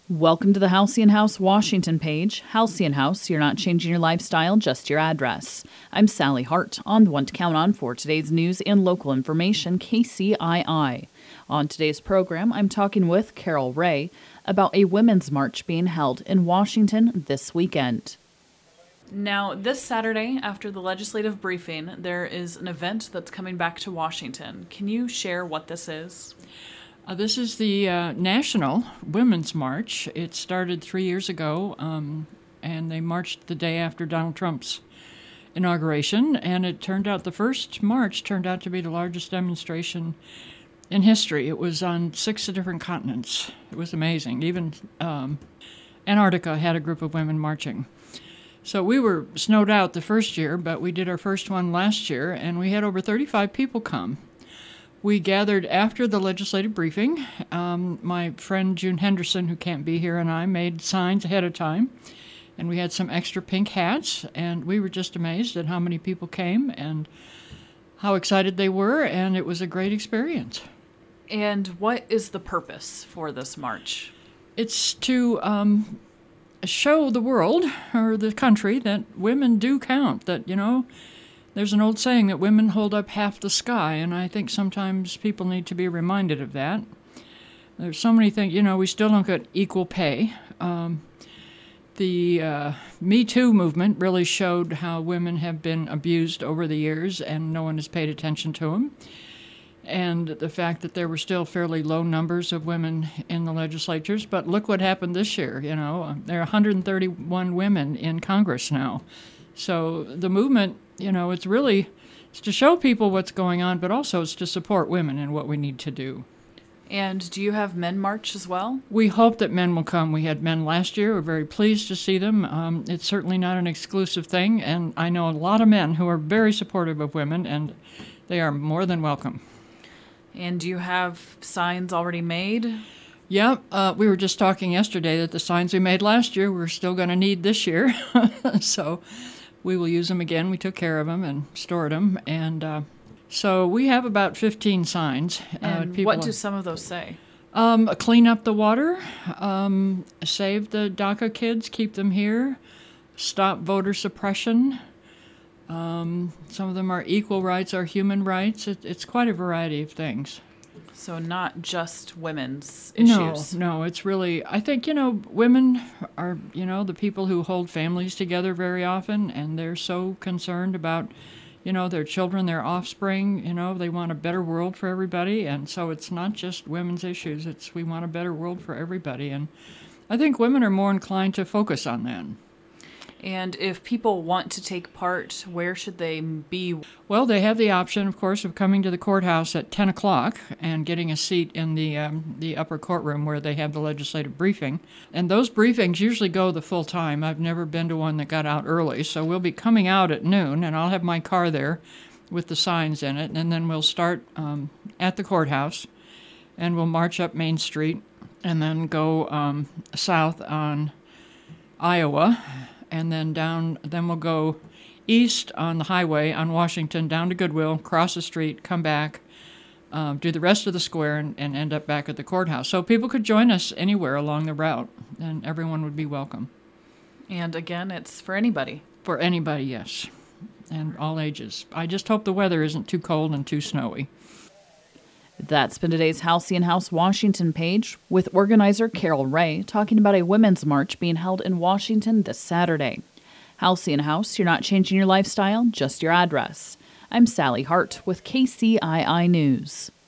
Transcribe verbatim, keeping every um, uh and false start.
Welcome to the Halcyon House Washington page. Halcyon House, you're not changing your lifestyle, just your address. I'm Sally Hart, on the one to count on for today's news and local information, K C I I. On today's program, I'm talking with Carol Ray about a women's march being held in Washington this weekend. Now, this Saturday, after the legislative briefing, there is an event that's coming back to Washington. Can you share what this is? Uh, this is the uh, National Women's March. It started three years ago, um, and they marched the day after Donald Trump's inauguration, and it turned out the first march turned out to be the largest demonstration in history. It was on six different continents. It was amazing. Even um, Antarctica had a group of women marching. So we were snowed out the first year, but we did our first one last year, and we had over thirty-five people come. We gathered after the legislative briefing. Um, my friend June Henderson, who can't be here, and I made signs ahead of time, and we had some extra pink hats, and we were just amazed at how many people came and how excited they were, and it was a great experience. And what is the purpose for this march? It's to um, show the world, or the country, that women do count, that, you know, there's an old saying that women hold up half the sky, and I think sometimes people need to be reminded of that. There's so many things, you know, we still don't get equal pay. Um, the uh, Me Too movement really showed how women have been abused over the years, and no one has paid attention to them. And the fact that there were still fairly low numbers of women in the legislatures. But look what happened this year, you know. There are one hundred thirty-one women in Congress now. So the movement, you know, it's really it's to show people what's going on, but also it's to support women and what we need to do. And do you have men march as well? We hope that men will come. We had men last year. We're very pleased to see them. Um, it's certainly not an exclusive thing, and I know a lot of men who are very supportive of women, and they are more than welcome. And do you have signs already made? Yeah, uh, we were just talking yesterday that the signs we made last year we're still going to need this year. So we will use them again. We took care of them and stored them. And uh, so we have about fifteen signs. And uh, what do some of those say? Um, clean up the water, um, save the DACA kids, keep them here, stop voter suppression. Um, some of them are equal rights or human rights. It, it's quite a variety of things. So not just women's issues. No, no, it's really, I think, you know, women are, you know, the people who hold families together very often, and they're so concerned about, you know, their children, their offspring, you know, they want a better world for everybody, and so it's not just women's issues, it's we want a better world for everybody, and I think women are more inclined to focus on that. And if people want to take part, where should they be? Well, they have the option, of course, of coming to the courthouse at ten o'clock and getting a seat in the um, the upper courtroom where they have the legislative briefing. And those briefings usually go the full time. I've never been to one that got out early. So we'll be coming out at noon, and I'll have my car there with the signs in it. And then we'll start um, at the courthouse, and we'll march up Main Street and then go um, south on Iowa. And then down, then we'll go east on the highway on Washington, down to Goodwill, cross the street, come back, um, do the rest of the square, and, and end up back at the courthouse. So people could join us anywhere along the route, and everyone would be welcome. And again, it's for anybody. For anybody, yes, and all ages. I just hope the weather isn't too cold and too snowy. That's been today's Halcyon House Washington page with organizer Carol Ray talking about a women's march being held in Washington this Saturday. Halcyon House, you're not changing your lifestyle, just your address. I'm Sally Hart with K C I I News.